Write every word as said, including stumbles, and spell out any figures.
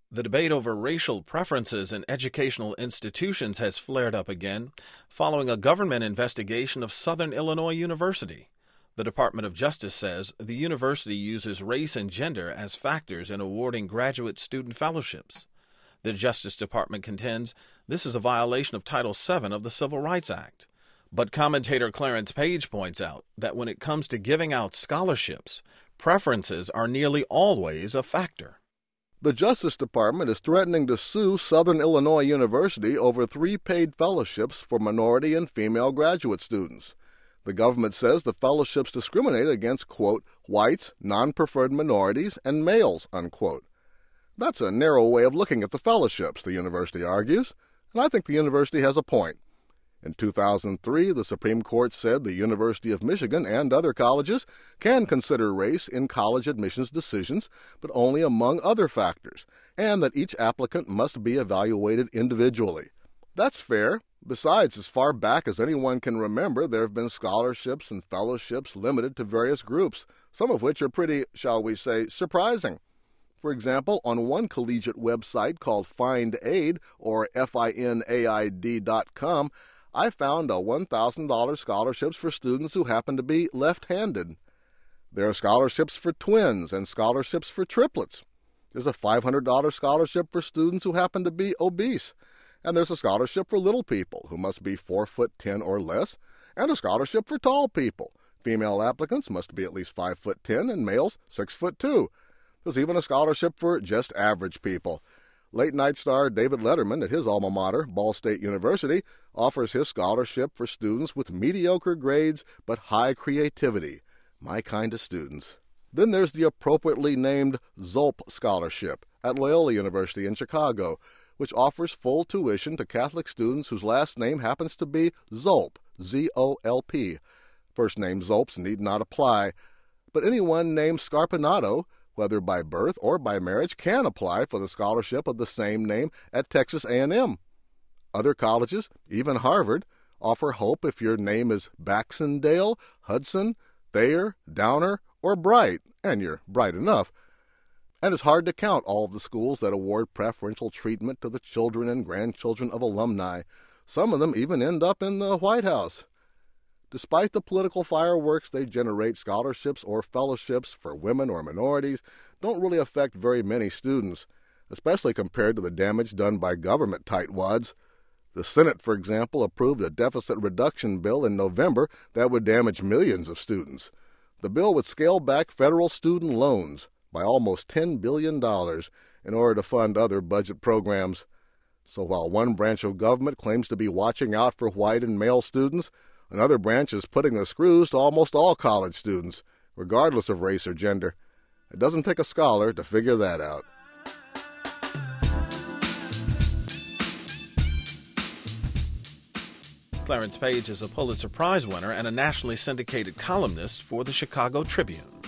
The debate over racial preferences in educational institutions has flared up again following a government investigation of Southern Illinois University. The Department of Justice says the university uses race and gender as factors in awarding graduate student fellowships. The Justice Department contends this is a violation of Title seven of the Civil Rights Act. But commentator Clarence Page points out that when it comes to giving out scholarships, preferences are nearly always a factor. The Justice Department is threatening to sue Southern Illinois University over three paid fellowships for minority and female graduate students. The government says the fellowships discriminate against, quote, whites, non-preferred minorities, and males, unquote. That's a narrow way of looking at the fellowships, the university argues, and I think the university has a point. In two thousand three, the Supreme Court said the University of Michigan and other colleges can consider race in college admissions decisions, but only among other factors, and that each applicant must be evaluated individually. That's fair. Besides, as far back as anyone can remember, there have been scholarships and fellowships limited to various groups, some of which are pretty, shall we say, surprising. For example, on one collegiate website called Find Aid, or F I N A I D dot com, I found a one thousand dollars scholarships for students who happen to be left-handed. There are scholarships for twins and scholarships for triplets. There's a five hundred dollars scholarship for students who happen to be obese. And there's a scholarship for little people who must be four foot ten or less, and a scholarship for tall people. Female applicants must be at least five foot ten and males six foot two. There's even a scholarship for just average people. Late-night star David Letterman at his alma mater, Ball State University, offers his scholarship for students with mediocre grades but high creativity. My kind of students. Then there's the appropriately named Zolp Scholarship at Loyola University in Chicago, which offers full tuition to Catholic students whose last name happens to be Zolp, Z O L P. First name Zolps need not apply, but anyone named Scarpinato, whether by birth or by marriage, can apply for the scholarship of the same name at Texas A and M. Other colleges, even Harvard, offer hope if your name is Baxendale, Hudson, Thayer, Downer, or Bright, and you're bright enough. And it's hard to count all of the schools that award preferential treatment to the children and grandchildren of alumni. Some of them even end up in the White House. Despite the political fireworks they generate, scholarships or fellowships for women or minorities don't really affect very many students, especially compared to the damage done by government tightwads. The Senate, for example, approved a deficit reduction bill in November that would damage millions of students. The bill would scale back federal student loans by almost ten billion dollars in order to fund other budget programs. So while one branch of government claims to be watching out for white and male students, another branch is putting the screws to almost all college students, regardless of race or gender. It doesn't take a scholar to figure that out. Clarence Page is a Pulitzer Prize winner and a nationally syndicated columnist for the Chicago Tribune.